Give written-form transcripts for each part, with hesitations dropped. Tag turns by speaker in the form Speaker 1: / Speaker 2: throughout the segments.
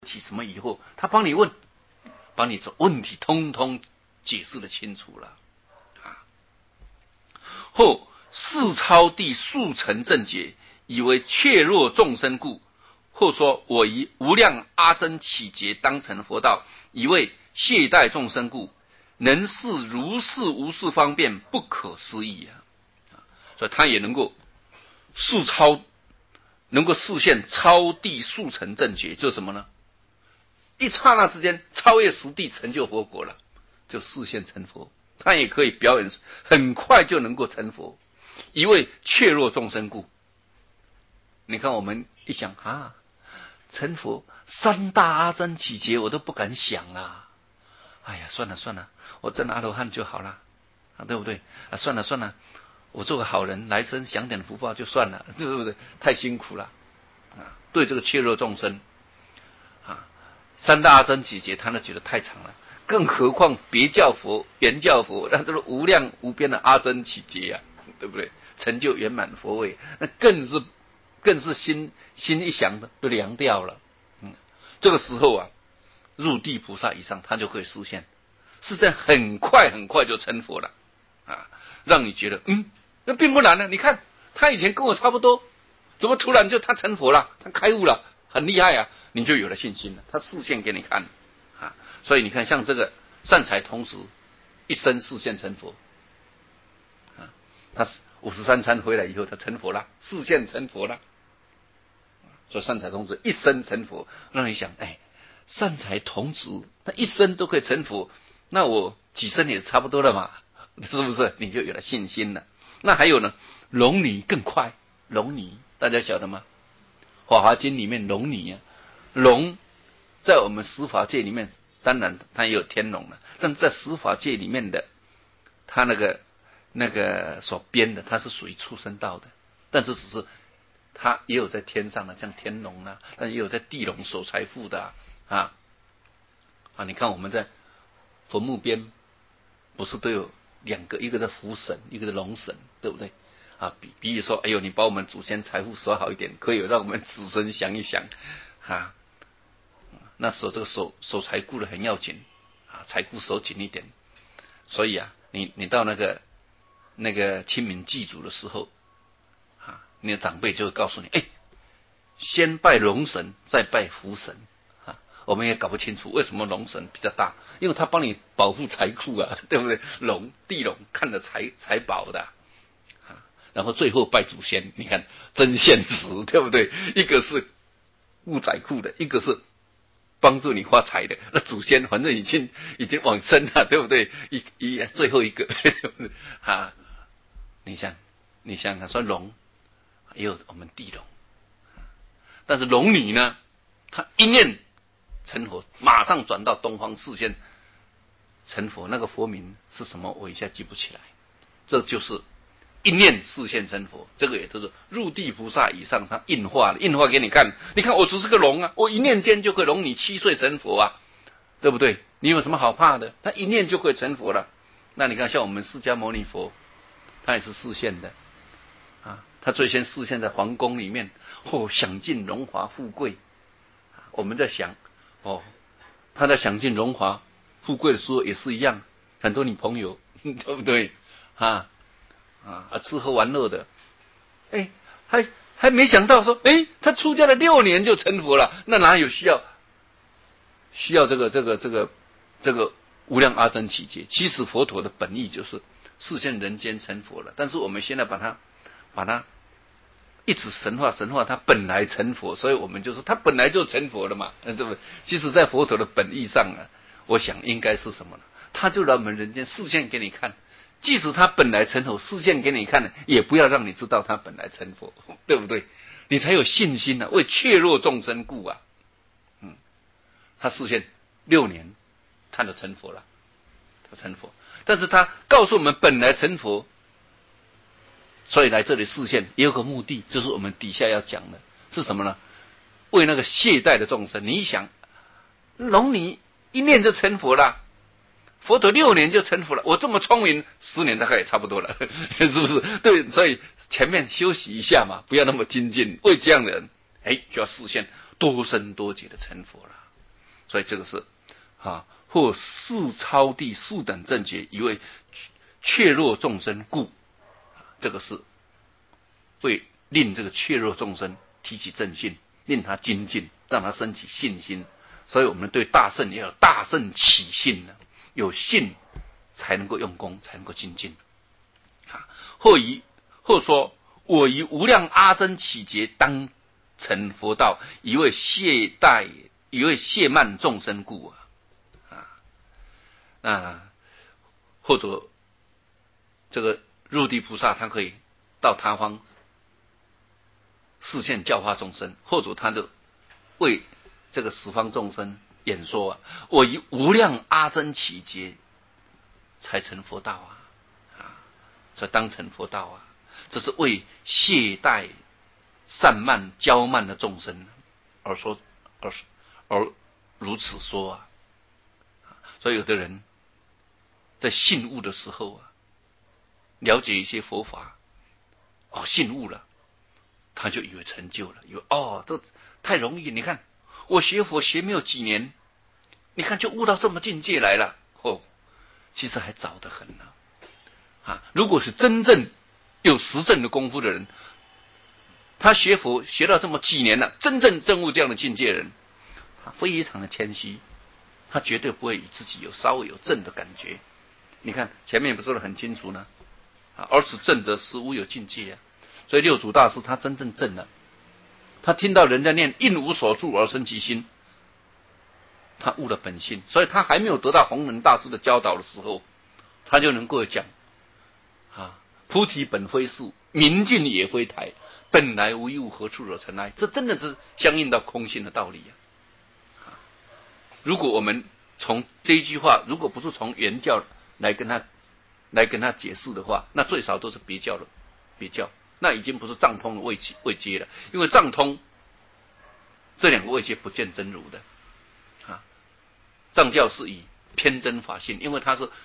Speaker 1: 起什么疑惑，他帮你问，把你这问题通通解释的清楚了啊。后世超地速成正解，以为怯弱众生故。或说我以无量阿僧祇劫当成佛道，以为懈怠众生故，能是如是无数方便，不可思议啊！所以他也能够速超，能够实现超地速成正觉，就是什么呢？一刹那之间超越实地，成就佛果了，就实现成佛。他也可以表演，很快就能够成佛，以为怯弱众生故。你看我们一想啊，成佛三大阿僧祇劫我都不敢想啦，哎呀，算了算了，我证阿罗汉就好了，啊，对不对？啊，算了算了，我做个好人，来生享点福报就算了，对不对？太辛苦了啊！对这个怯弱众生啊，三大阿僧祇劫他都觉得太长了，更何况别教佛、原教佛，那都是无量无边的阿僧祇劫啊，对不对？成就圆满佛位，那更是心一想的就凉掉了。这个时候啊，入地菩萨以上，他就可以实现，实现很快就成佛了啊，让你觉得那并不难呢。你看他以前跟我差不多，怎么突然就他成佛了，他开悟了，很厉害啊，你就有了信心了。他示现给你看啊，所以你看像这个善财童子一生示现成佛啊，他53参回来以后，他成佛了，示现成佛了。所以善财童子一生成佛，让你想，善财童子他一生都可以成佛，那我几生也差不多了嘛，是不是？你就有了信心了。那还有呢，龙女更快，龙女大家晓得吗？华华经里面龙女啊，龙在我们十法界里面，当然它也有天龙了，但在十法界里面的，它那个所编的，它是属于畜生道的，但是只是他也有在天上的，像天龙啊，但也有在地龙守财富的啊。你看我们在坟墓边，不是都有两个，一个是福神，一个是龙神，对不对？啊，比如说，哎呦，你把我们祖先财富守好一点，可以让我们子孙享一享啊。那时候这个守财库的很要紧啊，财库守紧一点。所以啊，你到那个清明祭祖的时候。你的长辈就会告诉你，先拜龙神，再拜福神啊。我们也搞不清楚为什么龙神比较大，因为他帮你保护财库啊，对不对？地龙看着财宝的啊，然后最后拜祖先，你看真现实，对不对？一个是护财库的，一个是帮助你发财的。那祖先反正已经往生了，对不对？最后一个啊，你想想看，说龙。也有我们地龙，但是龙女呢，她一念成佛，马上转到东方示现成佛。那个佛名是什么？我一下记不起来。这就是一念示现成佛，这个也都是入地菩萨以上，他印化给你看。你看我只是个龙啊，我一念间就可以龙女7岁成佛啊，对不对？你有什么好怕的？他一念就可以成佛了。那你看像我们释迦牟尼佛，他也是示现的。他最先示现在皇宫里面，享尽荣华富贵。我们在想，他在享尽荣华富贵的时候也是一样，很多女朋友，对不对？吃喝玩乐的，还没想到说，他出家了6年就成佛了，那哪有需要这个无量阿僧祇劫？其实佛陀的本意就是示现人间成佛了，但是我们现在把它一直神化，他本来成佛，所以我们就说他本来就成佛了嘛，对不对？其实在佛陀的本意上我想应该是什么呢？他就让我们人间示现给你看，即使他本来成佛，示现给你看也不要让你知道他本来成佛，对不对？你才有信心啊，为怯弱众生故啊。他示现6年，他就成佛了，但是他告诉我们本来成佛。所以来这里示现也有个目的，就是我们底下要讲的是什么呢？为那个懈怠的众生。你一想，龙女一念就成佛了，佛陀6年就成佛了，我这么聪明，10年大概也差不多了，是不是？对，所以前面休息一下嘛，不要那么精进。为这样的人，就要示现多生多劫的成佛了。 所以这个是或世超地数等正觉，以为怯弱众生故，这个是为令这个怯弱众生提起正信，令他精进，让他升起信心。所以我们对大圣要有大圣起信呢，有信才能够用功，才能够精进。或说我以无量阿僧祇劫当成佛道，以为懈慢众生故或者这个入地菩萨他可以到他方示现教化众生，或者他就为这个十方众生演说我以无量阿僧祇劫才成佛道才当成佛道这是为懈怠散漫骄慢的众生而说，而如此说所以有的人在信悟的时候了解一些佛法信悟了，他就以为成就了，以为这太容易，你看我学佛学没有几年，你看就悟到这么境界来了其实还早得很呢如果是真正有实证的功夫的人，他学佛学到这么几年了，真正证悟这样的境界的人，他非常的谦虚，他绝对不会以自己稍微有证的感觉。你看前面不说得很清楚呢而此证得实无有境界所以六祖大师他真正证了，他听到人家念应无所住而生其心，他悟了本性，所以他还没有得到弘忍大师的教导的时候，他就能够讲菩提本非树，明镜也非台，本来无一物，何处惹尘埃。这真的是相应到空性的道理如果我们从这一句话，如果不是从原教来跟他解释的话，那最少都是别教，那已经不是藏通的位阶了，因为藏通这两个位阶不见真如的藏教是以偏真法性，因为它是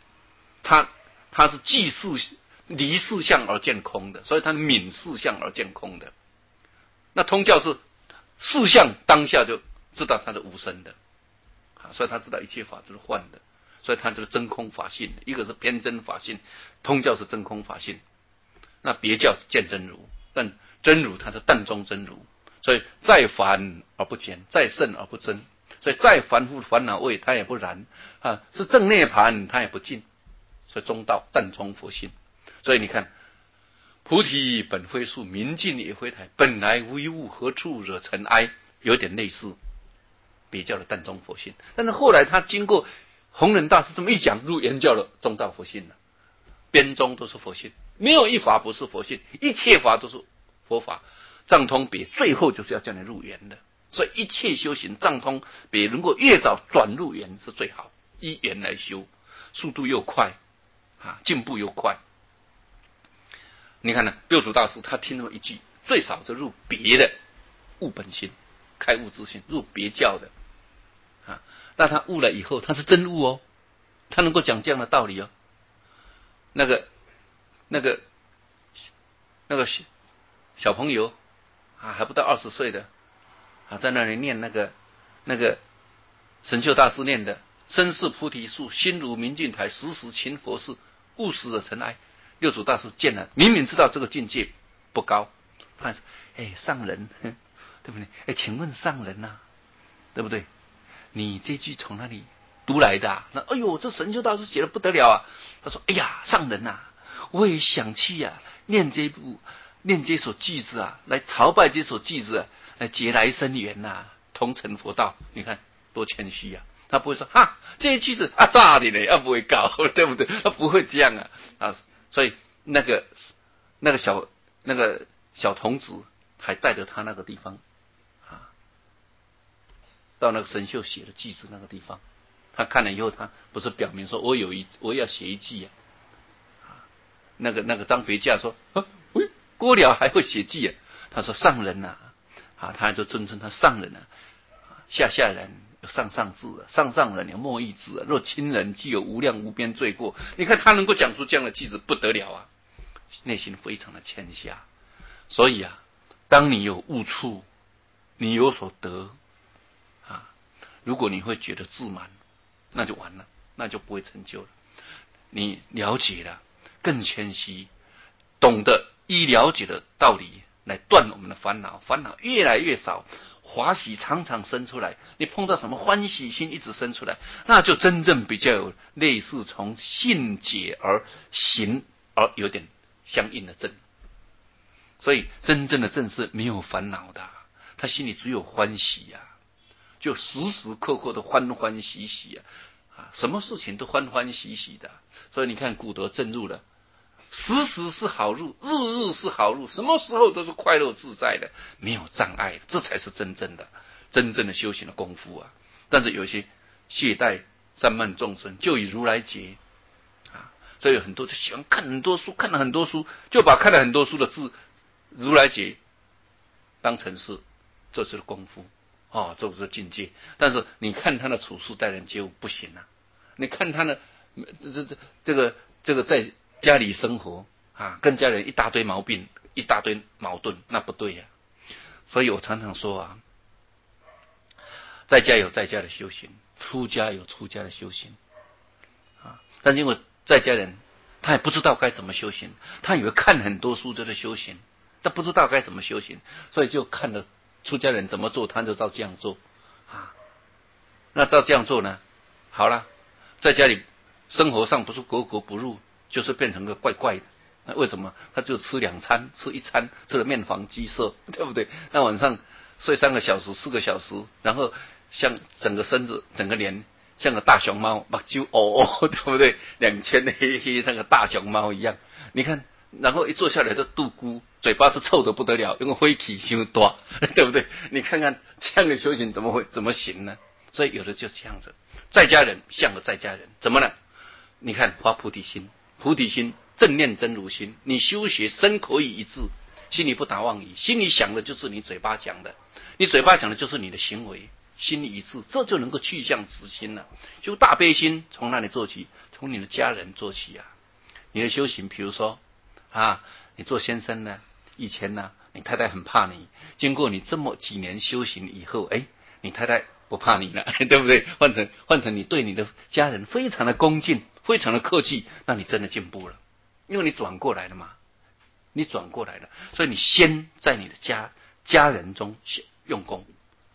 Speaker 1: 即离事相而见空的，所以它泯事相而见空的。那通教是事相当下就知道它是无生的所以他知道一切法都是幻的，所以他就是真空法性，一个是偏真法性，通教是真空法性，那别教见真如，但真如它是淡中真如，所以再凡而不减，再胜而不增，所以再凡夫烦恼味它也不燃是正涅盘它也不尽，所以中道淡中佛性。所以你看菩提本非树，明镜也非台，本来无一物，何处惹尘埃，有点类似别教的淡中佛性。但是后来他经过弘忍大师这么一讲，入圆教的中道佛性了，边中都是佛性，没有一法不是佛性，一切法都是佛法，藏通别最后就是要叫你入圆的。所以一切修行藏通别能够越早转入圆是最好，依圆来修，速度又快进步又快。你看呢，六祖大师他听了一句，最少就入别的悟本心，开悟之心，入别教的那他悟了以后，他是真悟他能够讲这样的道理那个小朋友还不到20岁的在那里念那个神秀大师念的身是菩提树，心如明镜台，时时勤佛事，勿使惹尘埃。六祖大师见了，明明知道这个境界不高，他说上人对不对请问上人对不对，你这句从哪里读来的那这神秀大师写的不得了他说上人我也想去念这首句子来朝拜这首句子来结来生缘同成佛道。你看多谦虚他不会说这些句子炸的呢不会搞对不对，他不会这样所以那个小童子还带着他那个地方到那个神秀写的句子那个地方，他看了以后，他不是表明说我要写一句那个张培驾说郭了还会写句他说上人他就尊称他上人下人有上智上人有莫义智若亲人既有无量无边罪过。你看他能够讲出这样的句子不得了内心非常的谦下。所以当你有悟处，你有所得如果你会觉得自满，那就完了，那就不会成就了。你了解了，更谦虚，懂得依了解的道理来断我们的烦恼，烦恼越来越少，欢喜常常生出来。你碰到什么欢喜心一直生出来，那就真正比较有类似从信解而行而有点相应的正。所以真正的正是没有烦恼的，他心里只有欢喜呀，就时时刻刻的欢欢喜喜啊，什么事情都欢欢喜喜的。所以你看古德正入了，时时是好入，日日是好入，什么时候都是快乐自在的，没有障碍的，这才是真正的修行的功夫啊。但是有些懈怠散漫众生，就以如来劫啊，所以有很多就喜欢看很多书，看了很多书，就把看了很多书的字如来劫当成是这是功夫这是境界。但是你看他的处事待人接物不行啊，你看他的这个在家里生活跟家人一大堆毛病，一大堆矛盾，那不对呀。所以我常常说在家有在家的修行，出家有出家的修行但因为在家人他也不知道该怎么修行，他以为看很多书就是修行，他不知道该怎么修行，所以就看了出家人怎么做，他就照这样做那照这样做呢，好了，在家里生活上不是格格不入，就是变成个怪怪的。那为什么？他就吃2餐，吃1餐吃了面黄肌色，对不对？那晚上睡3个小时、4个小时，然后像整个身子、整个脸像个大熊猫，目睭对不对？2圈黑黑，那个大熊猫一样。你看，然后一坐下来就肚咕，嘴巴是臭的不得了，因为灰气太多，对不对？你看看这样的修行怎么行呢？所以有的就是这样子，在家人像个在家人，怎么呢？你看发菩提心，菩提心正念真如心，你修学身口意一致，心里不打妄语，心里想的就是你嘴巴讲的，你嘴巴讲的就是你的行为，心里一致，这就能够去向直心了。修大悲心从哪里做起？从你的家人做起你的修行，比如说你做先生呢，以前呢你太太很怕你，经过你这么几年修行以后，你太太不怕你了，对不对？换成你对你的家人非常的恭敬，非常的客气，那你真的进步了，因为你转过来了嘛，你转过来了，所以你先在你的家人中用功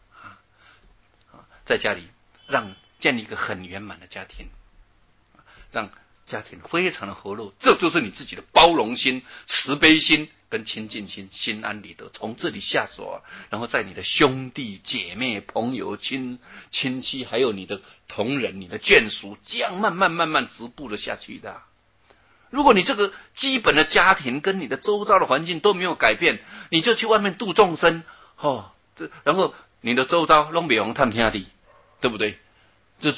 Speaker 1: 在家里建立一个很圆满的家庭，让家庭非常的和乐，这就是你自己的包容心、慈悲心跟亲近心，心安理得，从这里下手然后在你的兄弟姐妹朋友亲戚，还有你的同仁、你的眷属，这样慢慢逐步的下去的。如果你这个基本的家庭跟你的周遭的环境都没有改变，你就去外面度众生然后你的周遭都没有探天地，对不对？这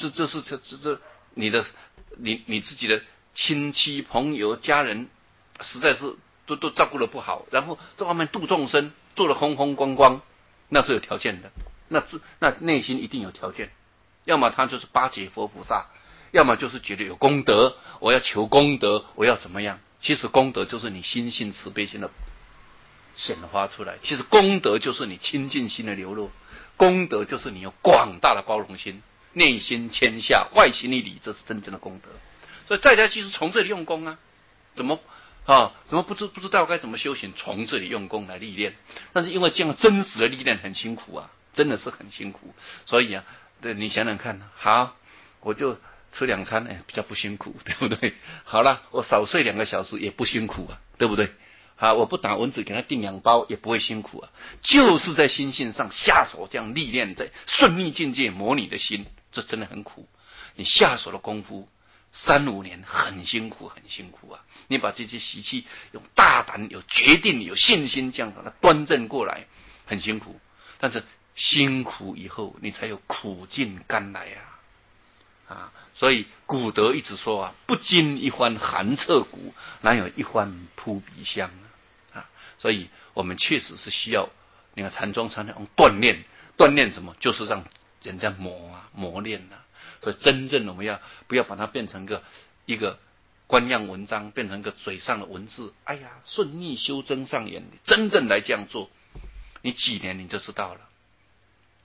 Speaker 1: 你自己的亲戚朋友家人实在是都照顾得不好，然后在外面度众生做得风风光光，那是有条件的，那内心一定有条件，要么他就是巴结佛菩萨，要么就是觉得有功德，我要求功德，我要怎么样。其实功德就是你心性慈悲心的显发出来，其实功德就是你亲近心的流露，功德就是你有广大的包容心，内心谦下，外心一礼，这是真正的功德。所以在家其实从这里用功怎么不知道该怎么修行，从这里用功来历练。但是因为这样真实的历练很辛苦真的是很辛苦。所以对你想想看，好，我就吃2餐比较不辛苦，对不对？好了，我少睡2个小时也不辛苦对不对？我不打蚊子给他订2包也不会辛苦就是在心性上下手这样历练，在顺逆境界磨你的心，这真的很苦。你下手的功夫3-5年很辛苦你把这些习气用大胆、有决定、有信心这样把它端正过来，很辛苦。但是辛苦以后，你才有苦尽甘来所以古德一直说不经一番寒彻骨，哪有一番扑鼻香所以我们确实是需要，你看禅宗常常用锻炼什么？就是让人家磨练所以真正我们不要把它变成一个官样文章，变成一个嘴上的文字。顺逆修真上演，真正来这样做，你几年你就知道了。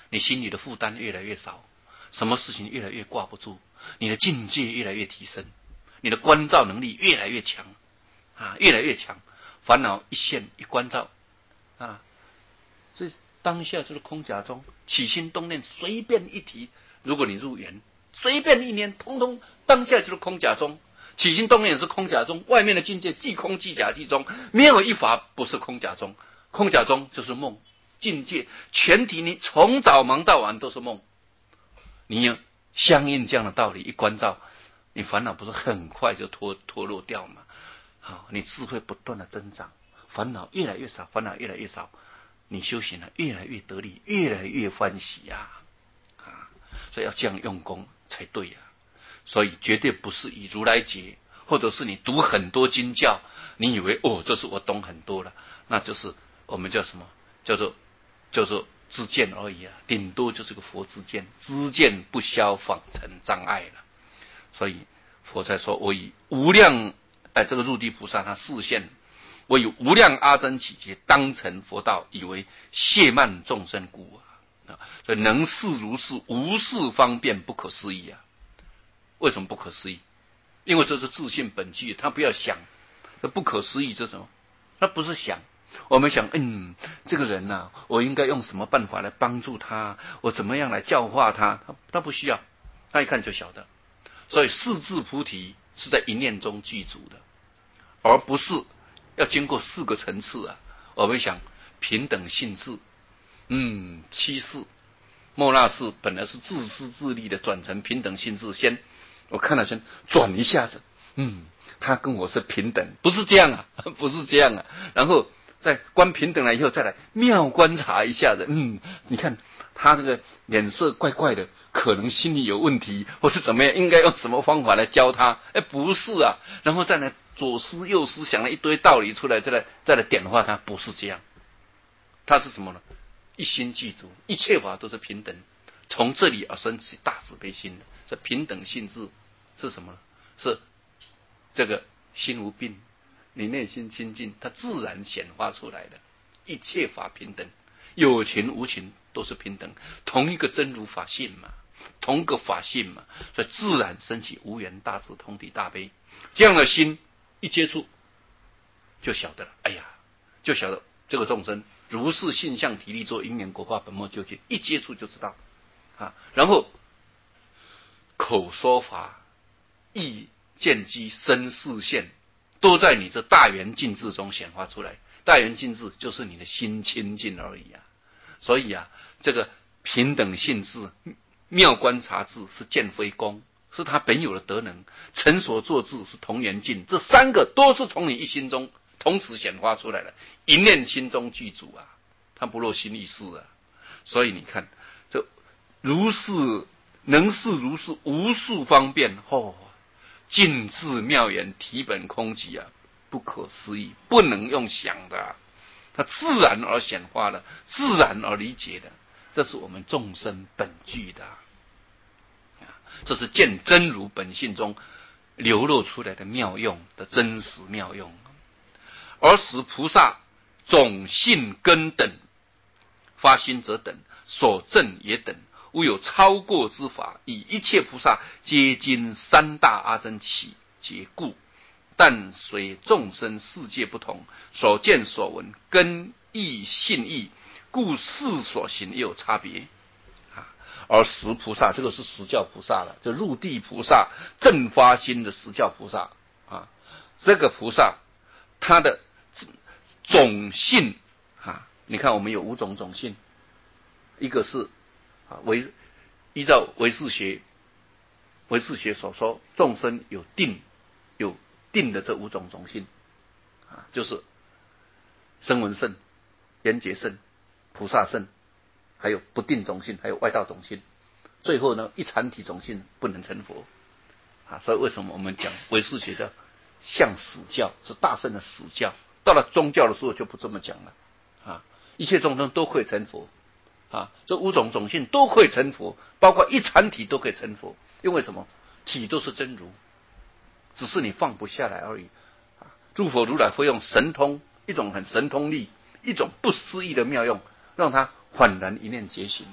Speaker 1: 你心里的负担越来越少，什么事情越来越挂不住，你的境界越来越提升，你的关照能力越来越强越来越强。烦恼一现一关照这当下就是空假中，起心动念随便一提，如果你入缘，随便一念，通通当下就是空假中，起心动念也是空假中，外面的境界即空即假即中，没有一法不是空假中。空假中就是梦境界，全体你从早忙到晚都是梦。你有相应这样的道理一关照，你烦恼不是很快就脱落掉吗？你智慧不断的增长，烦恼越来越少，烦恼越来越少，你修行了越来越得力，越来越欢喜所以要这样用功才对所以绝对不是以如来劫，或者是你读很多经教，你以为这是我懂很多了，那就是我们叫什么？叫做知见而已顶多就是个佛知见，知见不消，仿成障碍了。所以佛才说，我以无量这个入地菩萨他示现，我以无量阿僧祇劫当成佛道，以为谢慢众生故所以能是如是，无是方便，不可思议为什么不可思议？因为这是自性本具，他不要想。这不可思议这是什么？那不是想。我们想这个人我应该用什么办法来帮助他，我怎么样来教化他，他不需要，他一看就晓得。所以四智菩提是在一念中具足的，而不是要经过4个层次我们想平等性智七世莫那氏本来是自私自利的，转成平等性智，我看了先转一下子他跟我是平等，不是这样不是这样然后再观平等了以后，再来妙观察一下子你看他这个脸色怪怪的，可能心里有问题，或是怎么样，应该用什么方法来教他？不是然后再来左思右思，想了一堆道理出来，再来点化他，不是这样。他是什么呢？一心具足，一切法都是平等，从这里而生起大慈悲心的。这平等性质是什么呢？是这个心无病，你内心清净，它自然显化出来的。一切法平等，有情无情都是平等，同一个真如法性嘛，同个法性嘛，所以自然升起无缘大慈同体大悲。这样的心一接触，就晓得了。就晓得这个众生如是性相体力作因缘果报本末究竟，一接触就知道然后口说法、意见机、身视现，都在你这大圆净智中显化出来。大圆净智就是你的心清净而已所以这个平等性智、妙观察智是见非功，是他本有的德能。成所作智是同圆净，这3个都是从你一心中同时显化出来的，一念心中具足他不落心意识所以你看，这如是能是如是，无数方便尽智妙言，体本空寂不可思议，不能用想的它自然而显化的，自然而理解的，这是我们众生本具的这是见真如本性中流露出来的妙用的真实妙用。而使菩萨种性根等，发心者等，所证也等，无有超过之法，以一切菩萨皆经3大阿僧祇劫故，但随众生世界不同，所见所闻根意性意，故事所行也有差别而实菩萨，这个是实教菩萨了，这入地菩萨正发心的实教菩萨这个菩萨他的种性你看我们有5种种性，一个是依照唯识学所说，众生有定的这5种种性就是声闻圣、缘觉圣、菩萨圣，还有不定种性，还有外道种性，最后呢一禅体种性不能成佛所以为什么我们讲唯识学的像死教，是大圣的死教，到了宗教的时候就不这么讲了一切众生都可以成佛这5种种性都可以成佛，包括一禅体都可以成佛。因为什么？体都是真如，只是你放不下来而已诸佛如来会用神通，一种很神通力，一种不思议的妙用，让他恍然一念觉醒，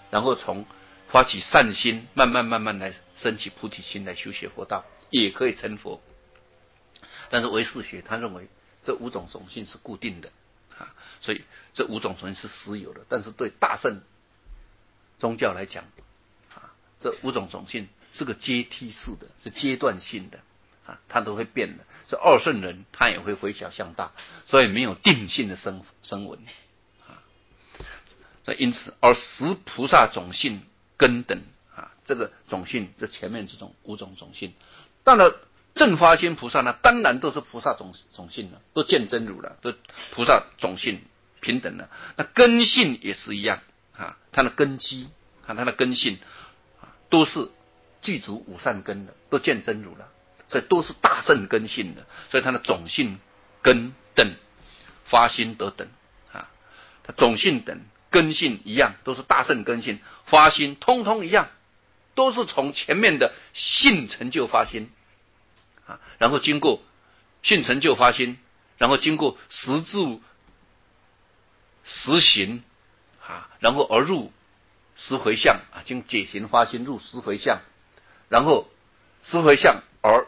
Speaker 1: 然后从发起善心，慢慢来升起菩提心来修学佛道，也可以成佛。但是唯识学他认为这5种种性是固定的啊，所以这5种种性是实有的。但是对大乘宗教来讲啊，这5种种性是个阶梯式的，是阶段性的啊，它都会变的。这二圣人他也会回小向大，所以没有定性的声闻啊。那因此，而十菩萨种性根等啊，这个种性，这前面这种5种种性，到了正发心菩萨呢，当然都是菩萨种性了，都见真如了，都菩萨种性平等了。那根性也是一样啊，它的根基啊，它的根性啊，都是具足5善根的，都见真如了，所以都是大乘根性的，所以它的种性根等发心得等啊，它种性等根性一样，都是大乘根性，发心通通一样，都是从前面的性成就发心啊，然后经过性成就发心，然后经过实住实行啊，然后而入十回向啊，经解行发心入十回向，然后十回向而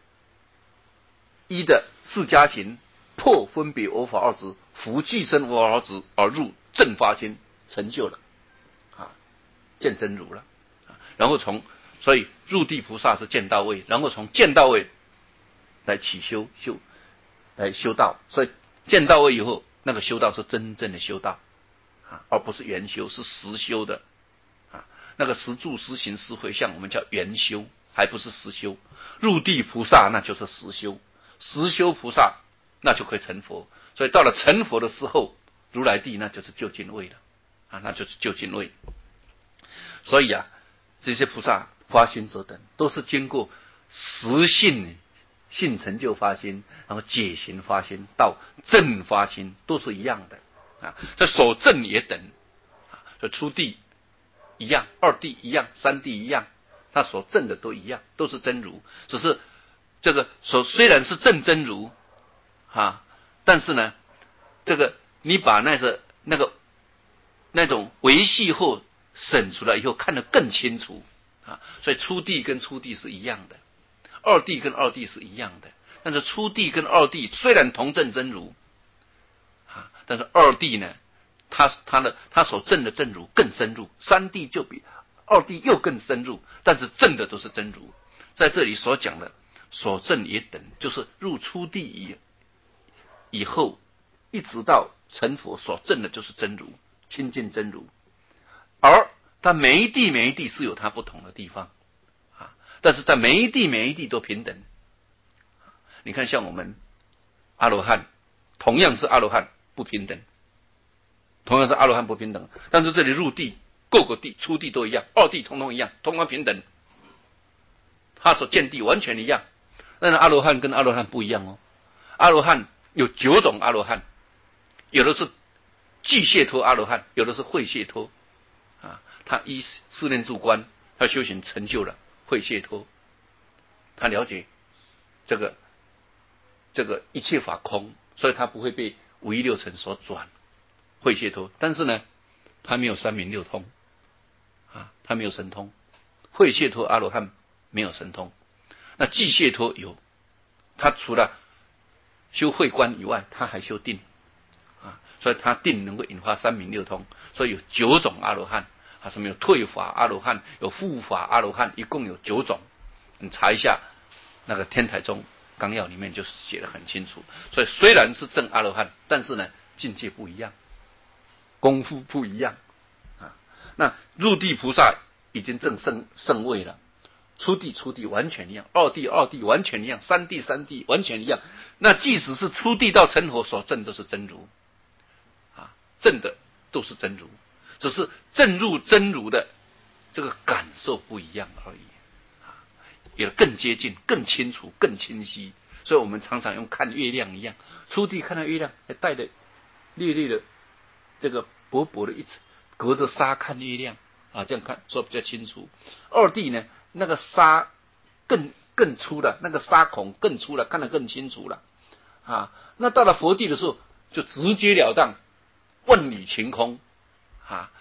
Speaker 1: 依的四加行破分别我法二执，伏寄生我法二执而入正发心，成就了啊，见真如了啊，然后所以入地菩萨是见到位，然后从见到位来起来修道，所以见到位以后，那个修道是真正的修道啊，而不是圆修，是实修的啊。那个实住实行实回向，我们叫圆修，还不是实修。入地菩萨那就是实修，实修菩萨那就可以成佛。所以到了成佛的时候，如来地那就是究竟位了啊，那就是究竟位。所以啊，这些菩萨发心者等，都是经过实性成就发心，然后解行发心到正发心，都是一样的啊。这所证也等啊，这初地一样，二地一样，三地一样，他所证的都一样，都是真如。只是这个虽然是证真如啊，但是呢，这个你把那种维系后审出来以后，看得更清楚啊。所以初地跟初地是一样的。二地跟二地是一样的，但是初地跟二地虽然同证真如啊，但是二地呢，他所证的真如更深入，三地就比二地又更深入，但是证的都是真如。在这里所讲的所证也等，就是入初地以后，一直到成佛所证的就是真如，亲近真如，而他每一地是有它不同的地方。但是在每一地都平等。你看，像我们阿罗汉，同样是阿罗汉，不平等。同样是阿罗汉不平等，但是这里入地，各个地初地都一样，二地通通一样，通通平等。他所见地完全一样，但是阿罗汉跟阿罗汉不一样哦。阿罗汉有9种阿罗汉，有的是具解脱阿罗汉，有的是慧解脱啊。他依四念住观，他修行成就了慧解脱，他了解这个一切法空，所以他不会被五欲六尘所转，慧解脱。但是呢，他没有三明六通啊，他没有神通。慧解脱阿罗汉没有神通，那具解脱有，他除了修慧观以外，他还修定啊，所以他定能够引发三明六通，所以有9种阿罗汉啊，什么有退法阿罗汉，有护法阿罗汉，一共有9种。你查一下那个天台宗纲要里面就写得很清楚。所以虽然是证阿罗汉，但是呢境界不一样，功夫不一样啊。那入地菩萨已经证圣位了，初地完全一样，二地完全一样，三地完全一样。那即使是初地到成佛所证都是真如啊，证的都是真如，只是证入真如的这个感受不一样而已啊，也更接近、更清楚、更清晰。所以我们常常用看月亮一样，初地看到月亮还带着略略的这个薄薄的一层，隔着纱看月亮啊，这样看说比较清楚。二地呢，那个纱更粗了，那个纱孔更粗了，看得更清楚了啊。那到了佛地的时候，就直截了当，万里晴空啊，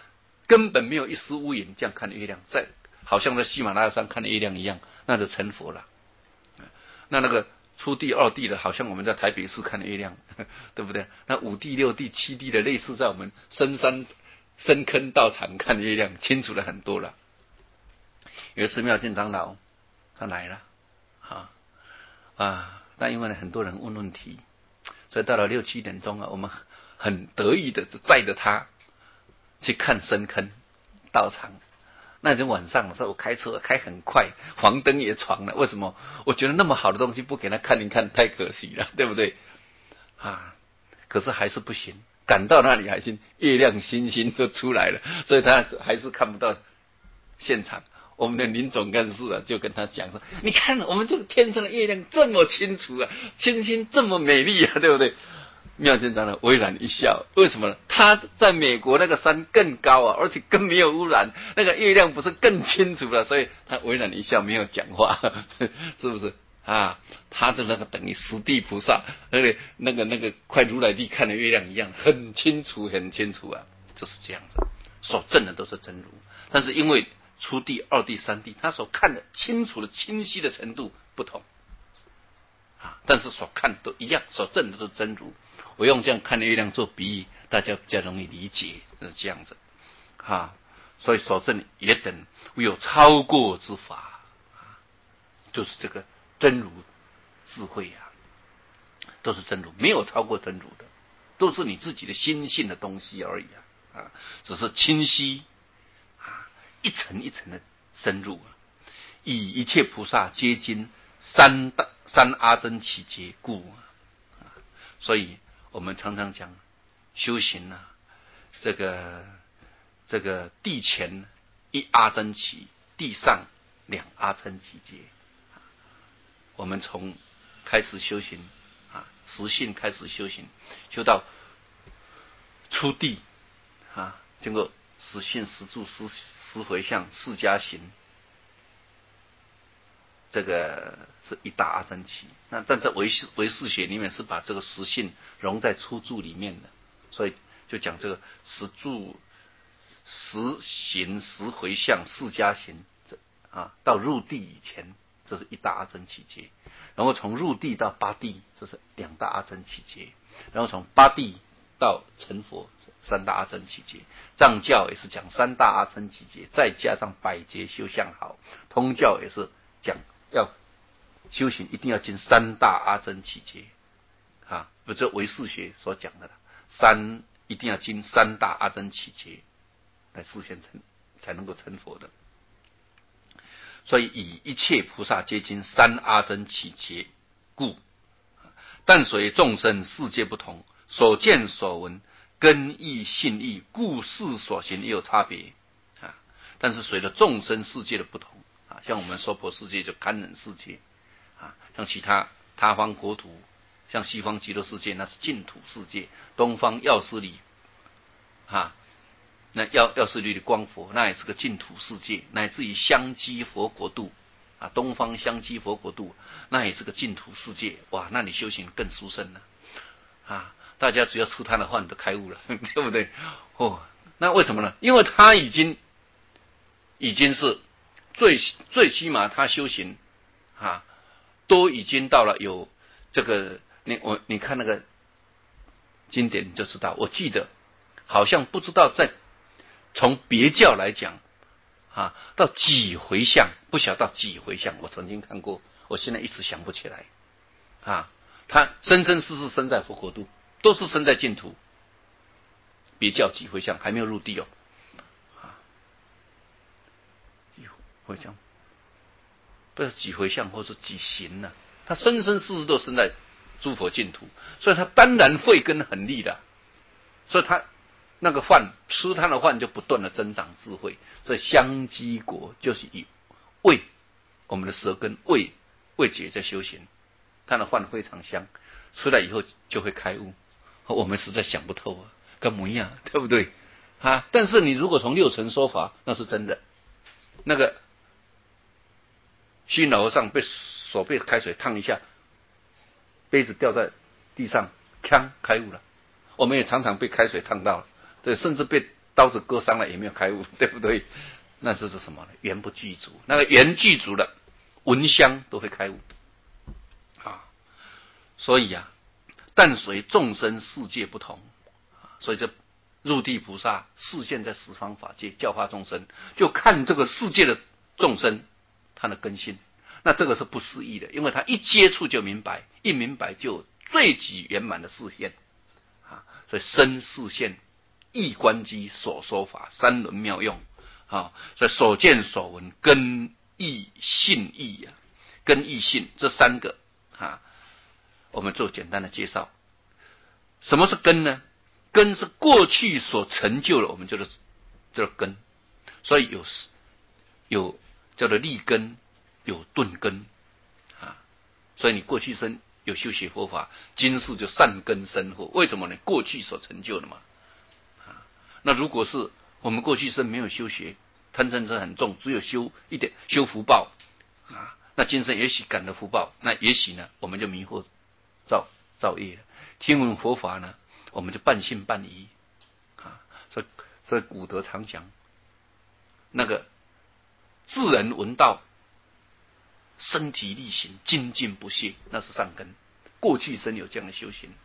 Speaker 1: 根本没有一丝乌云，这样看月亮，好像在喜马拉雅山看月亮一样，那就成佛了。那个初地二地的，好像我们在台北市看月亮，对不对？那五地六地七地的，类似在我们深山深坑道场看月亮，清楚了很多了。有一次妙见长老他来了，那因为很多人问问题，所以到了6、7点钟我们很得意的就载着他去看深坑道场。那天晚上的时候，我开车开很快，黄灯也闯了。为什么？我觉得那么好的东西不给他看一看，太可惜了，对不对？可是还是不行，赶到那里还是月亮星星都出来了，所以他还是看不到现场。我们的林总干事就跟他讲说：“你看，我们这个天上的月亮这么清楚星星这么美丽对不对？”妙见长老微然一笑，为什么呢？他在美国那个山更高而且更没有污染，那个月亮不是更清楚了，所以他微然一笑，没有讲话，是不是？他就那个等于十地菩萨，那个快如来地看的月亮一样，很清楚，很清楚就是这样子。所证的都是真如，但是因为初地、二地、三地，他所看的清楚的、清晰的程度不同但是所看都一样，所证的都是真如。我用这样看的月亮做比喻，大家比较容易理解，是这样子所以所证也等唯有超过之法就是这个真如智慧都是真如，没有超过真如的，都是你自己的心性的东西而已只是清晰一层一层的深入以一切菩萨皆经三阿僧祇劫故所以我们常常讲修行这个地前1阿僧祇，地上2阿僧祇劫。我们从开始修行实性开始修行，修到初地经过实性、实住、实回向、4加行，这个是1大阿僧祇。但在唯识学里面是把这个实性融在初住里面的，所以就讲这个实住、实行、实回向、4加行到入地以前，这是1大阿僧祇劫。然后从入地到八地，这是2大阿僧祇劫。然后从八地到成佛，3大阿僧祇劫。藏教也是讲3大阿僧祇劫，再加上百劫修相好。通教也是讲要修行一定要经3大阿僧祇劫不是唯识学所讲的了，一定要经3大阿僧祇劫来实现才能够成佛的。所以以一切菩萨皆经3阿僧祇劫故，但随众生世界不同，所见所闻根义性义，故事所行也有差别但是随着众生世界的不同像我们娑婆世界就堪忍世界像其他方国土，像西方极乐世界那是净土世界，东方药师里那药师里的光佛那也是个净土世界，乃至于香积佛国度东方香积佛国度那也是个净土世界。哇，那你修行更殊胜了大家只要吃他的饭都开悟了对不对那为什么呢？因为他已经是最起码他修行都已经到了有这个你看那个经典你就知道，我记得好像不知道从别教来讲到几回向，不晓得到几回向，我曾经看过，我现在一时想不起来他生生世世生在佛国度，都是生在净土，别教几回向还没有入地几回向不是几回向或是几行他生生世世都生在诸佛净土，所以他当然慧根很利的，所以他那个饭吃他的饭就不断的增长智慧。所以香积国就是以味，我们的舌根味觉在修行，他的饭非常香，出来以后就会开悟。我们实在想不透跟模样对不对但是你如果从6层说法，那是真的。那个虚老和尚手被开水烫一下，杯子掉在地上，锵开悟了。我们也常常被开水烫到了，对，甚至被刀子割伤了也没有开悟，对不对？那是什么呢？缘不具足，那个缘具足了，闻香都会开悟啊。所以啊，但随众生世界不同，所以这入地菩萨示现在十方法界教化众生，就看这个世界的众生他的根性。那这个是不思议的，因为他一接触就明白，一明白就最极圆满的示现啊。所以身示现、意观机、所说法三轮妙用啊。所以所见所闻根意信意啊，根意信这三个啊，我们做简单的介绍。什么是根呢？根是过去所成就的，我们叫做根。所以有叫做立根，有顿根啊。所以你过去生有修学佛法，今世就善根深厚。为什么呢？过去所成就的嘛啊。那如果是我们过去生没有修学，贪嗔痴很重，只有修一点修福报啊，那今生也许感了福报，那也许呢我们就迷惑造业了。听闻佛法呢，我们就半信半疑啊。所以古德常讲，那个智人闻道，身体力行，精进不懈，那是善根。过去生有这样的修行。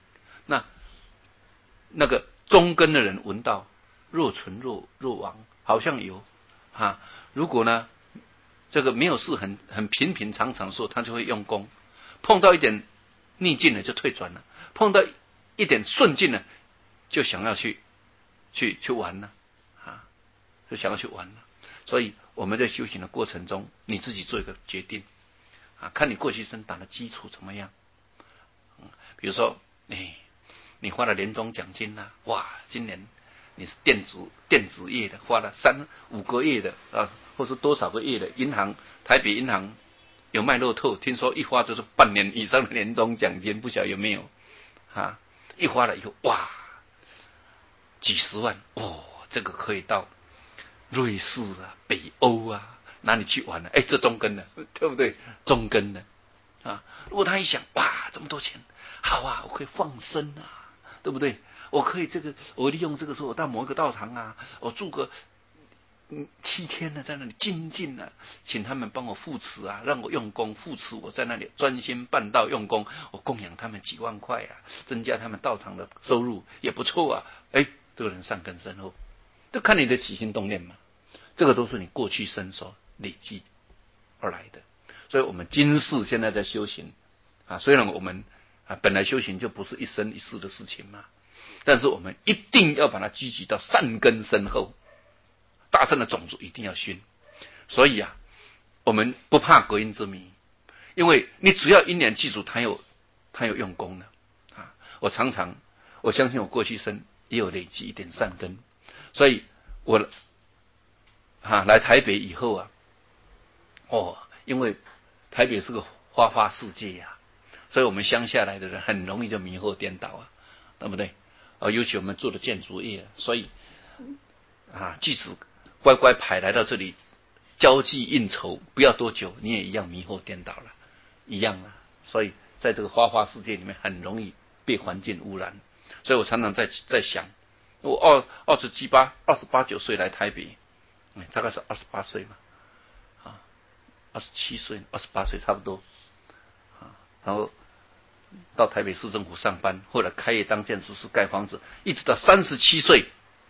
Speaker 1: 那个中根的人闻道，若存若亡，好像有啊。如果呢这个没有事很平平常常的时候，他就会用功，碰到一点逆境了就退转了，碰到一点顺境了就想要去玩了啊，就想要去玩了。所以我们在修行的过程中，你自己做一个决定啊，看你过去生打的基础怎么样。比如说你花了年终奖金啊，哇，今年你是电子业的，花了3-5个月的啊，或是多少个月的，银行台北银行有卖乐透，听说一花就是半年以上的年终奖金，不晓得有没有啊？一花了以后，哇，几十万哦，这个可以到瑞士啊、北欧啊哪里去玩了？这中根的，对不对？中根的啊。如果他一想，哇，这么多钱，好啊，我可以放生啊，对不对？我可以我利用这个时候，我到某一个道场啊，我住个7天呢，在那里精进啊，请他们帮我扶持啊，让我用功扶持我在那里专心办道用功，我供养他们几万块啊，增加他们道场的收入也不错啊。这个人善根深厚，就看你的起心动念嘛。这个都是你过去生所累积而来的。所以我们今世现在在修行啊，虽然我们本来修行就不是一生一世的事情嘛，但是我们一定要把它积聚到善根深厚，大善的种子一定要熏。所以啊，我们不怕隔音之谜，因为你只要一念记住他有用功了啊。我相信我过去生也有累积一点善根，所以我来台北以后啊，因为台北是个花花世界呀，所以我们乡下来的人很容易就迷惑颠倒啊，对不对？尤其我们做的建筑业，所以即使乖乖排来到这里交际应酬，不要多久你也一样迷惑颠倒了，一样啊。所以在这个花花世界里面很容易被环境污染。所以我常常在想，我28、9岁来台北，大概是28岁嘛，27岁、28岁差不多然后到台北市政府上班，后来开业当建筑师盖房子，一直到37岁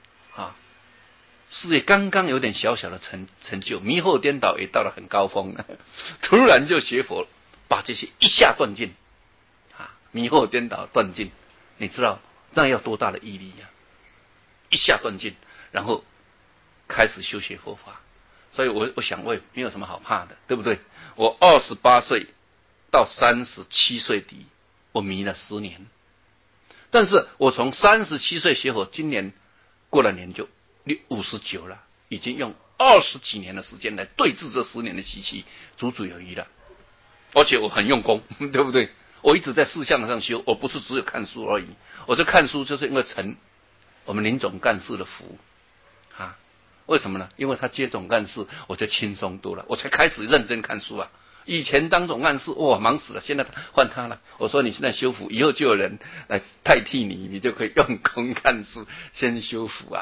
Speaker 1: 事业刚刚有点小小的成就，迷惑颠倒也到了很高峰了，突然就学佛，把这些一下断尽迷惑颠倒断尽，你知道那要多大的毅力呀？一下断尽，然后开始修学佛法。所以我想我也没有什么好怕的，对不对？我28岁到37岁底，我迷了10年，但是我从37岁学佛，今年过了年就59了，已经用20几年的时间来对治这10年的习气，足足有余了。而且我很用功，对不对？我一直在事项上修，我不是只有看书而已。我这看书就是因为成我们林总干事的福为什么呢？因为他接总干事，我就轻松多了，我才开始认真看书啊。以前当总干事，忙死了，现在换他了。我说你现在修福，以后就有人来代替你，你就可以用功看书，先修福啊。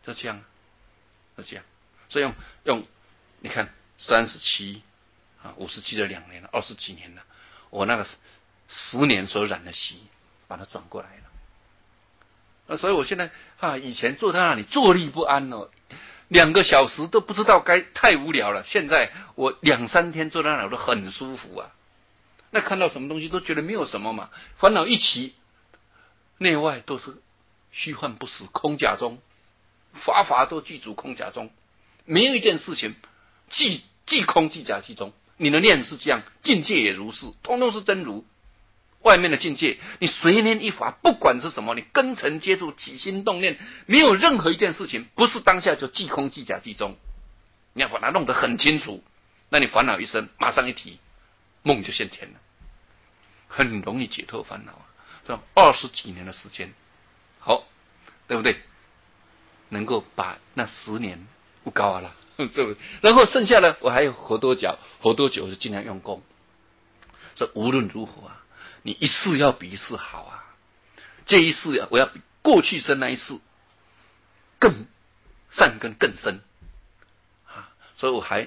Speaker 1: 就这样，就这样。所以用你看37啊，57的2年了，20几年了，我那个10年所染的习，把它转过来了。所以我现在以前坐在那里坐立不安哦，2个小时都不知道太无聊了。现在我2、3天坐在那里我都很舒服啊。那看到什么东西都觉得没有什么嘛，烦恼一起，内外都是虚幻不实，空假中，法法都具足空假中，没有一件事情即空即假即中。你的念是这样，境界也如是，通通是真如。外面的境界，你随念一法，不管是什么，你根尘接触，起心动念，没有任何一件事情不是当下就即空即假即中。你要把它弄得很清楚，那你烦恼一生，马上一提，梦就现前了，很容易解脱烦恼啊！这20几年的时间，好，对不对？能够把那10年不高了，对不对？然后剩下的我还有活多久就尽量用功。所以无论如何啊。你一世要比一世好啊！这一世我要比过去生那一世更善根更深啊！所以我还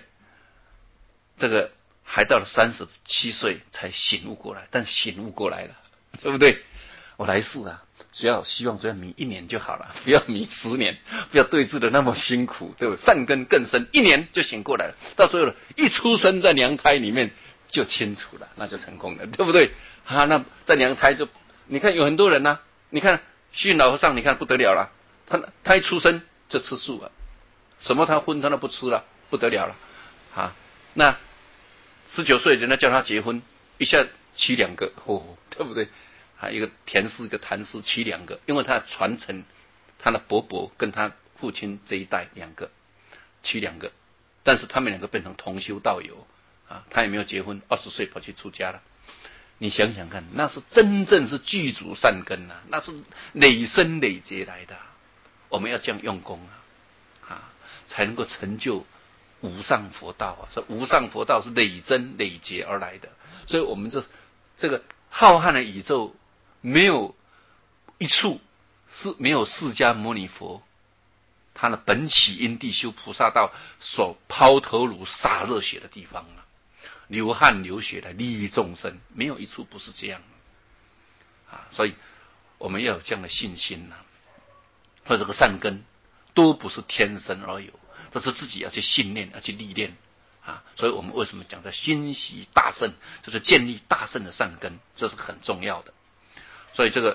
Speaker 1: 到了37岁才醒悟过来，但醒悟过来了，对不对？我来世啊，希望只要迷1年就好了，不要迷10年，不要对峙的那么辛苦，对不对？善根更深，1年就醒过来了，到最后一出生在娘胎里面就清楚了，那就成功了，对不对？那在娘胎就，你看有很多人呢，你看虚云老和尚，你看不得了了，他一出生就吃素了，什么他荤他都不吃了，不得了了啊！那19岁人家叫他结婚，一下娶2个，对不对？一个田氏一个谭氏娶2个，因为他传承他的伯伯跟他父亲这一代2个娶2个，但是他们2个变成同修道友啊，他也没有结婚，20岁跑去出家了。你想想看，那是真正是具足善根啊，那是累生累劫来的。我们要这样用功才能够成就无上佛道啊！这无上佛道是累增累劫而来的，所以我们这个浩瀚的宇宙，没有一处是没有释迦牟尼佛他的本起因地修菩萨道所抛头颅洒热血的地方啊！流汗流血来利益众生，没有一处不是这样所以我们要有这样的信心或者这个善根都不是天生而有，这是自己要去训练，要去历练所以我们为什么讲的心习大圣，就是建立大圣的善根，这是很重要的。所以这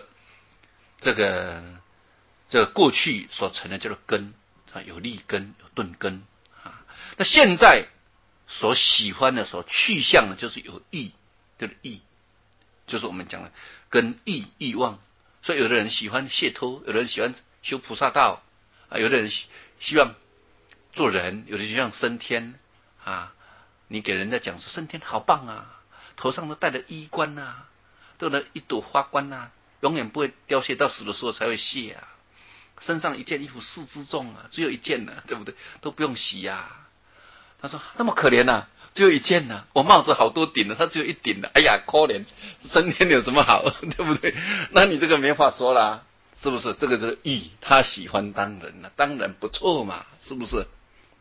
Speaker 1: 个过去所成的叫做根有立根有顿根那现在所喜欢的所去向的就是有意，就是意，就是我们讲的跟意望。所以有的人喜欢解脱，有的人喜欢修菩萨道有的人希望做人，有的人希望升天你给人家讲说升天好棒啊，头上都戴着衣冠都有一朵花冠永远不会凋谢，到死的时候才会谢身上1件衣服4只重只有1件对不对？都不用洗他说那么可怜只有1件我帽子好多顶了，他只有1顶了，哎呀可怜，升天有什么好对不对？那你这个没法说啦，是不是？这个是欲，他喜欢当人当然不错嘛，是不是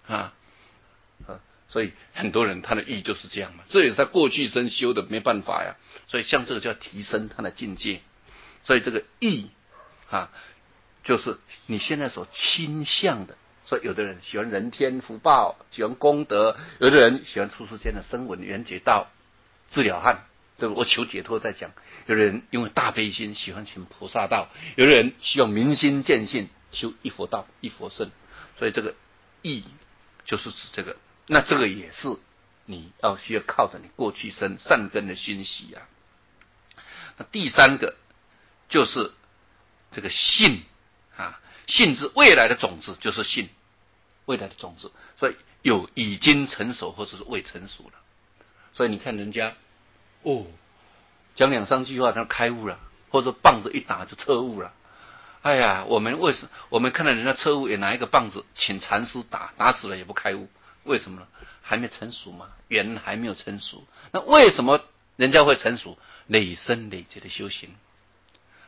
Speaker 1: 所以很多人他的欲就是这样嘛，这也是他过去生修的，没办法呀。所以像这个就要提升他的境界。所以这个欲就是你现在所倾向的。所以有的人喜欢人天福报，喜欢功德，有的人喜欢出世间的声闻缘觉道治了汉，对不？我求解脱在讲。有的人因为大悲心喜欢行菩萨道，有的人希望明心见性修一佛道一佛圣。所以这个意就是指这个，那这个也是你需要靠着你过去生善根的熏习那第3个就是这个信信之未来的种子，就是信未来的种子。所以有已经成熟或者是未成熟了。所以你看人家讲2、3句话他开悟了，或者棒子一打就彻悟了。哎呀，我们看到人家彻悟也拿一个棒子请禅师打死了也不开悟，为什么呢？还没成熟嘛，缘还没有成熟。那为什么人家会成熟？累生累劫的修行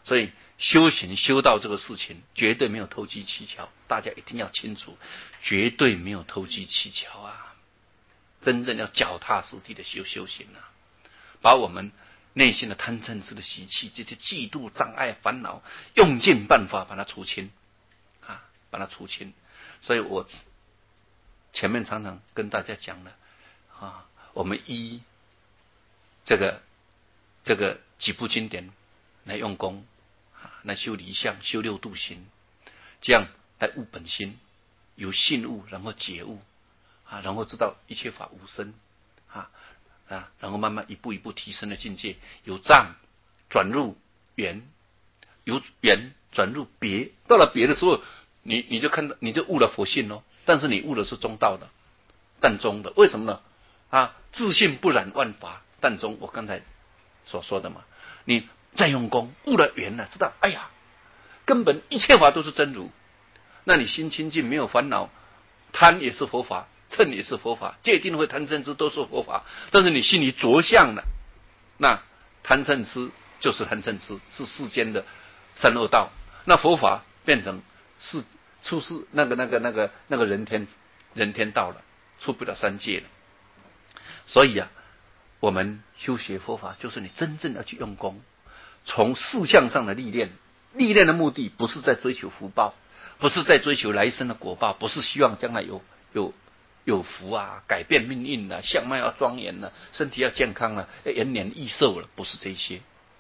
Speaker 1: 所以修行修到这个事情，绝对没有投机取巧，大家一定要清楚，绝对没有投机取巧啊！真正要脚踏实地的修行啊，把我们内心的贪嗔痴的习气，这些嫉妒、障碍、烦恼，用尽办法把它除清啊，把它除清。所以我前面常常跟大家讲了啊，我们依这个几部经典来用功啊，来修离相、修六度行，这样来悟本心，由信悟，然后解悟啊，然后知道一切法无生啊，然后慢慢一步一步提升的境界，由障转入圆，由圆转入别，到了别的时候，你就看到，你就悟了佛性哦。但是你悟的是中道的，淡中的，为什么呢？啊，自信不染万法，淡中。我刚才所说的嘛，你再用功悟了圆了，知道，哎呀，根本一切法都是真如，那你心清净，没有烦恼，贪也是佛法，嗔也是佛法，戒定慧贪嗔痴都是佛法，但是你心里着相了，那贪嗔痴就是贪嗔痴，是世间的三恶道，那佛法变成是出世那个人天道了，出不了三界了。所以啊，我们修学佛法，就是你真正要去用功，从事相上的历练，历练的目的不是在追求福报，不是在追求来生的果报，不是希望将来有福啊，改变命运啊，相貌要庄严了，身体要健康了，延年益寿了，不是这些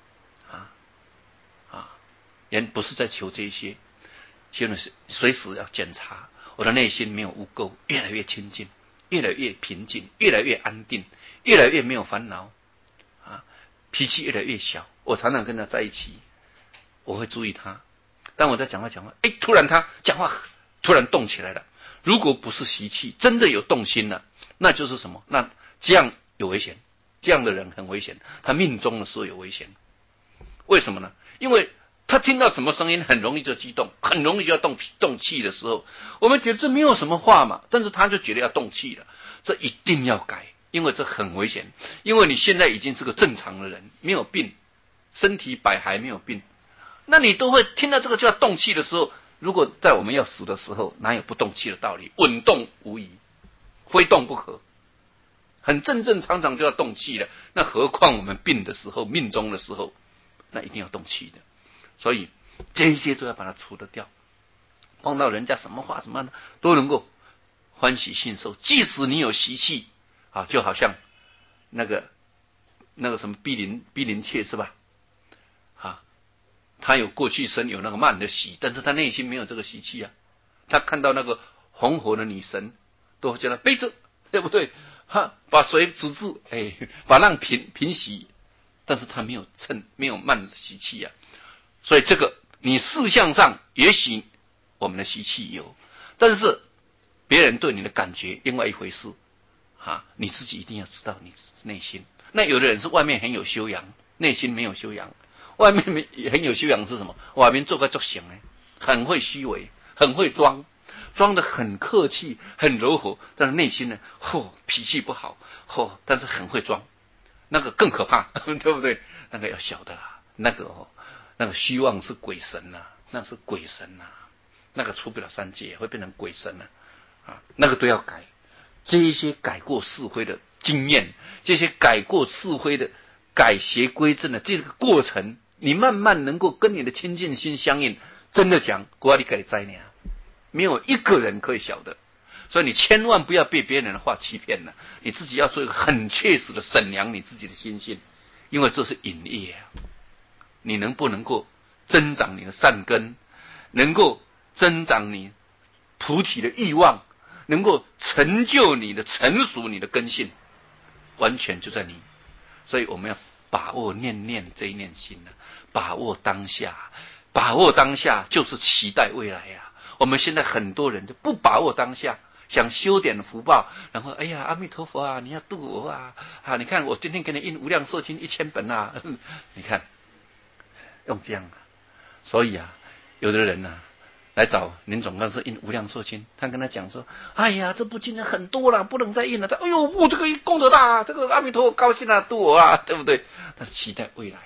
Speaker 1: 人不是在求这些。现在是随时要检查我的内心没有污垢，越来越清净，越来越平静，越来越安定，越来越没有烦恼啊，脾气越来越小。我常常跟他在一起，我会注意他，当我在讲话，突然他讲话突然动起来了。如果不是习气，真的有动心了，那就是什么？那这样有危险，这样的人很危险，他命中的时候有危险。为什么呢？因为他听到什么声音很容易就激动，很容易就要动气的时候，我们觉得这没有什么话嘛，但是他就觉得要动气了，这一定要改，因为这很危险。因为你现在已经是个正常的人，没有病，身体百骸没有病，那你都会听到这个就要动气的时候，如果在我们要死的时候，哪有不动气的道理？稳动无疑，非动不可，很正常就要动气了，那何况我们病的时候，命中的时候，那一定要动气的。所以这些都要把它除得掉，碰到人家什么话什么的都能够欢喜信受，即使你有习气啊，就好像那个什么毗邻切是吧？啊，他有过去生有那个慢的喜，但是他内心没有这个习气啊。他看到那个红火的女神，都会叫他杯子，对不对？把水止住，把浪平息，但是他没有慢的习气啊。所以这个你事相上也许我们的习气有，但是别人对你的感觉另外一回事你自己一定要知道你内心。那有的人是外面很有修养，内心没有修养。外面很有修养是什么？外面做个作型很会虚伪，很会装得很客气，很柔和，但是内心呢，脾气不好，但是很会装，那个更可怕，对不对？那个要晓得那个虚妄是鬼神那是鬼神那个出不了三界，会变成鬼神那个都要改。这一些改过是非的经验，这些改过是非的改邪归正的这个过程，你慢慢能够跟你的清净心相应。真的讲，国外你可以在没有一个人可以晓得，所以你千万不要被别人的话欺骗了，你自己要做一个很确实的审量你自己的心性，因为这是引业你能不能够增长你的善根，能够增长你菩提的欲望，能够成就你的成熟你的根性，完全就在你。所以我们要把握念念这一念心把握当下，把握当下就是期待未来我们现在很多人就不把握当下，想修点福报，然后阿弥陀佛你要度我你看我今天给你印无量寿经1000本你看用这样所以有的人来找林总干事印无量寿经，他跟他讲说，这部经很多了，不能再印了。他我这个功德大这个阿弥陀佛高兴度我对不对？他期待未来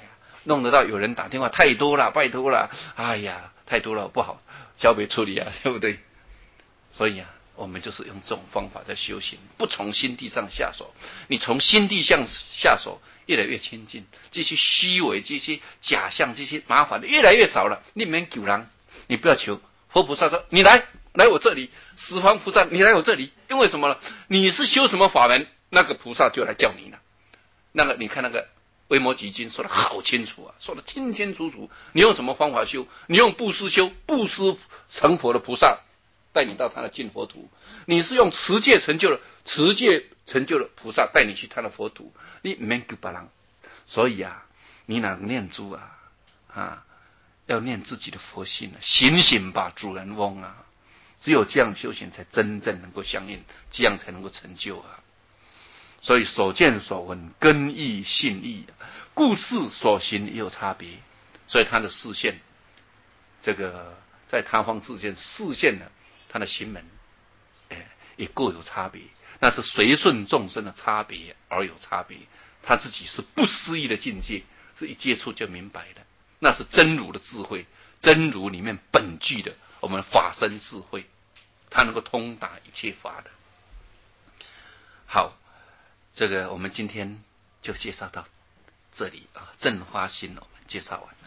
Speaker 1: 弄得到有人打电话太多了，拜托了，哎呀，太多了不好，交给处理啊，对不对？所以啊，我们就是用这种方法在修行，不从心地上下手。你从心地上下手，越来越亲近，这些虚伪、这些假象、这些麻烦的越来越少了。你免求人，你不要求佛菩萨说：“你来我这里。”十方菩萨，你来我这里，因为什么呢？你是修什么法门，那个菩萨就来叫你了。那个你看那个维摩诘经说的好清楚啊，说的清清楚楚。你用什么方法修？你用布施修，布施成佛的菩萨带你到他的净佛土。你是用持戒成就的菩萨带你去他的佛土。你免求别人。所以啊，你哪能念珠要念自己的佛性啊，醒醒吧，主人翁啊！只有这样修行，才真正能够相应，这样才能够成就啊。所以所见所闻根义性义，故事所行也有差别。所以他的视线，这个在他方世界视线呢，他的行门，也各有差别。那是随顺众生的差别而有差别。他自己是不思议的境界，是一接触就明白的。那是真如的智慧，真如里面本具的我们法身智慧，他能够通达一切法的。好，这个我们今天就介绍到这里啊。正花心我们介绍完了。